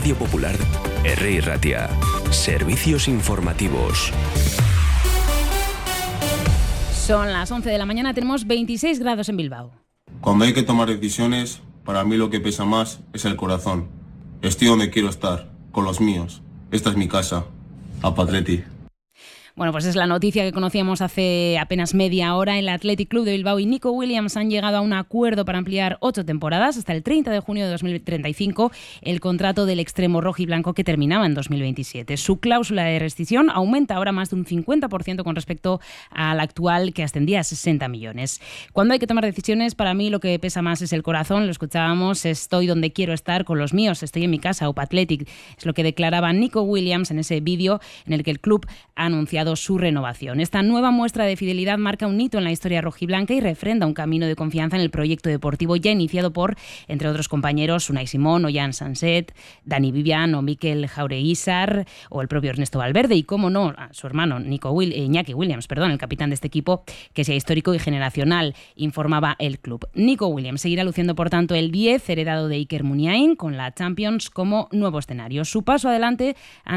Radio Popular, R. Ratia. Servicios informativos. Son las 11 de la mañana, tenemos 26 grados en Bilbao. Cuando hay que tomar decisiones, para mí lo que pesa más es el corazón. Estoy donde quiero estar, con los míos. Esta es mi casa. Apatleti. Bueno, pues es la noticia que conocíamos hace apenas media hora. El Athletic Club de Bilbao y Nico Williams han llegado a un acuerdo para ampliar 8 temporadas hasta el 30 de junio de 2035 el contrato del extremo rojiblanco que terminaba en 2027. Su cláusula de rescisión aumenta ahora más de un 50% con respecto al actual, que ascendía a 60 millones. Cuando hay que tomar decisiones, para mí lo que pesa más es el corazón. Lo escuchábamos, estoy donde quiero estar con los míos, estoy en mi casa, Up Athletic. Es lo que declaraba Nico Williams en ese vídeo en el que el club ha anunciado su renovación. Esta nueva muestra de fidelidad marca un hito en la historia rojiblanca y refrenda un camino de confianza en el proyecto deportivo ya iniciado por, entre otros compañeros, Unai Simón, Ollán Sanset, Dani Vivian o Mikel Jaureguizar o el propio Ernesto Valverde y, cómo no, a su hermano Iñaki Williams, el capitán de este equipo, que sea histórico y generacional, informaba el club. Nico Williams seguirá luciendo, por tanto, el 10 heredado de Iker Muniain con la Champions como nuevo escenario. Su paso adelante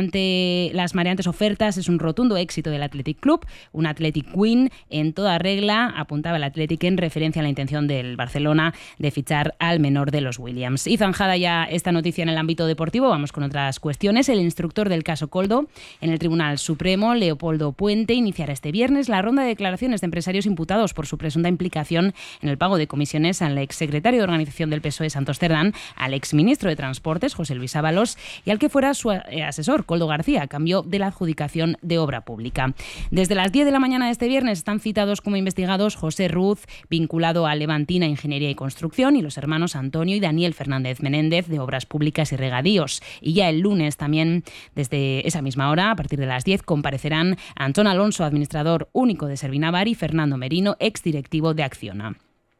ante las mareantes ofertas es un rotundo éxito del Athletic Club, un Athletic win en toda regla, apuntaba el Athletic en referencia a la intención del Barcelona de fichar al menor de los Williams. Y zanjada ya esta noticia en el ámbito deportivo, vamos con otras cuestiones. El instructor del caso Koldo en el Tribunal Supremo, Leopoldo Puente, iniciará este viernes la ronda de declaraciones de empresarios imputados por su presunta implicación en el pago de comisiones al exsecretario de Organización del PSOE, Santos Cerdán, al exministro de Transportes, José Luis Ábalos, y al que fuera su asesor, Koldo García, a cambio de la adjudicación de obra pública. Desde las 10 de la mañana de este viernes están citados como investigados José Ruz, vinculado a Levantina Ingeniería y Construcción, y los hermanos Antonio y Daniel Fernández Menéndez, de Obras Públicas y Regadíos. Y ya el lunes también, desde esa misma hora, a partir de las 10, comparecerán Antón Alonso, administrador único de Servinavar, y Fernando Merino, exdirectivo de Acciona.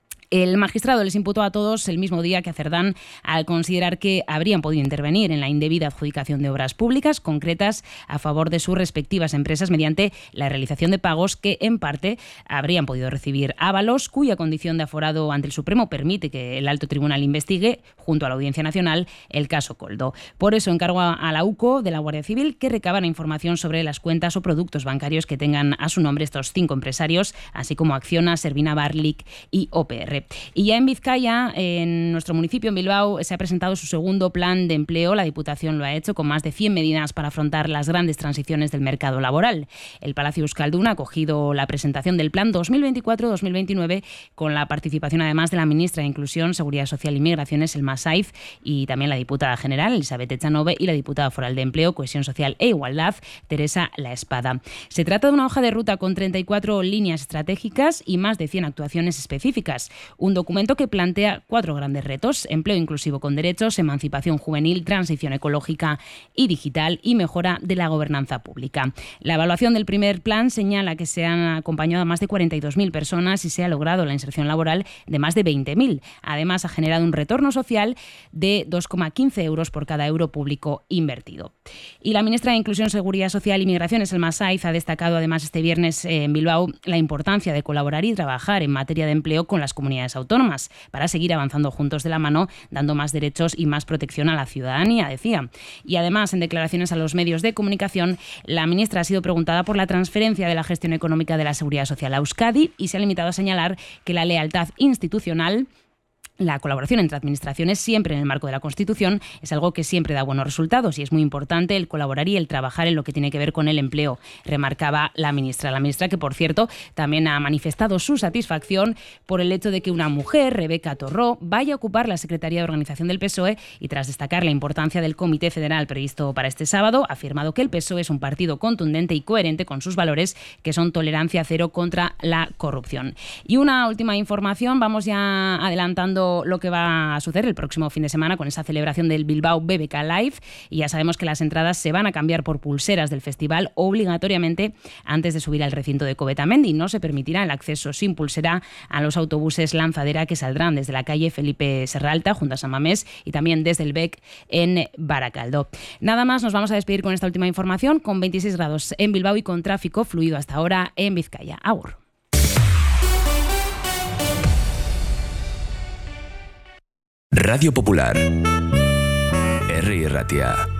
El magistrado les imputó a todos el mismo día que a Cerdán, al considerar que habrían podido intervenir en la indebida adjudicación de obras públicas concretas a favor de sus respectivas empresas mediante la realización de pagos que, en parte, habrían podido recibir Ábalos, cuya condición de aforado ante el Supremo permite que el alto tribunal investigue, junto a la Audiencia Nacional, el caso Koldo. Por eso encargó a la UCO de la Guardia Civil que recabara información sobre las cuentas o productos bancarios que tengan a su nombre estos 5 empresarios, así como Acciona, Servinavar, LIC y OPR. Y ya en Vizcaya, en nuestro municipio, en Bilbao, se ha presentado su segundo plan de empleo. La Diputación lo ha hecho con más de 100 medidas para afrontar las grandes transiciones del mercado laboral. El Palacio Euskaldun ha acogido la presentación del plan 2024-2029 con la participación además de la ministra de Inclusión, Seguridad Social y Migraciones, Elma Saiz, y también la diputada general, Elizabeth Echanove, y la diputada foral de Empleo, Cohesión Social e Igualdad, Teresa La Espada. Se trata de una hoja de ruta con 34 líneas estratégicas y más de 100 actuaciones específicas. Un documento que plantea 4 grandes retos: empleo inclusivo con derechos, emancipación juvenil, transición ecológica y digital y mejora de la gobernanza pública. La evaluación del primer plan señala que se han acompañado a más de 42.000 personas y se ha logrado la inserción laboral de más de 20.000. Además, ha generado un retorno social de 2,15 euros por cada euro público invertido. Y la ministra de Inclusión, Seguridad Social y Migraciones, Elma Saiz, ha destacado además este viernes en Bilbao la importancia de colaborar y trabajar en materia de empleo con las comunidades autónomas para seguir avanzando juntos de la mano, dando más derechos y más protección a la ciudadanía, decía. Y además, en declaraciones a los medios de comunicación, la ministra ha sido preguntada por la transferencia de la gestión económica de la Seguridad Social a Euskadi y se ha limitado a señalar que la lealtad institucional, la colaboración entre administraciones, siempre en el marco de la Constitución, es algo que siempre da buenos resultados y es muy importante el colaborar y el trabajar en lo que tiene que ver con el empleo, remarcaba la ministra. La ministra que, por cierto, también ha manifestado su satisfacción por el hecho de que una mujer, Rebeca Torró, vaya a ocupar la Secretaría de Organización del PSOE y, tras destacar la importancia del Comité Federal previsto para este sábado, ha afirmado que el PSOE es un partido contundente y coherente con sus valores, que son tolerancia cero contra la corrupción. Y una última información, vamos ya adelantando lo que va a suceder el próximo fin de semana con esa celebración del Bilbao BBK Live, y ya sabemos que las entradas se van a cambiar por pulseras del festival obligatoriamente antes de subir al recinto de Covetamendi. No se permitirá el acceso sin pulsera a los autobuses lanzadera que saldrán desde la calle Felipe Serralta junto a San Mamés y también desde el BEC en Baracaldo. Nada más, nos vamos a despedir con esta última información, con 26 grados en Bilbao y con tráfico fluido hasta ahora en Vizcaya. Agur. Radio Popular, R. Ratia.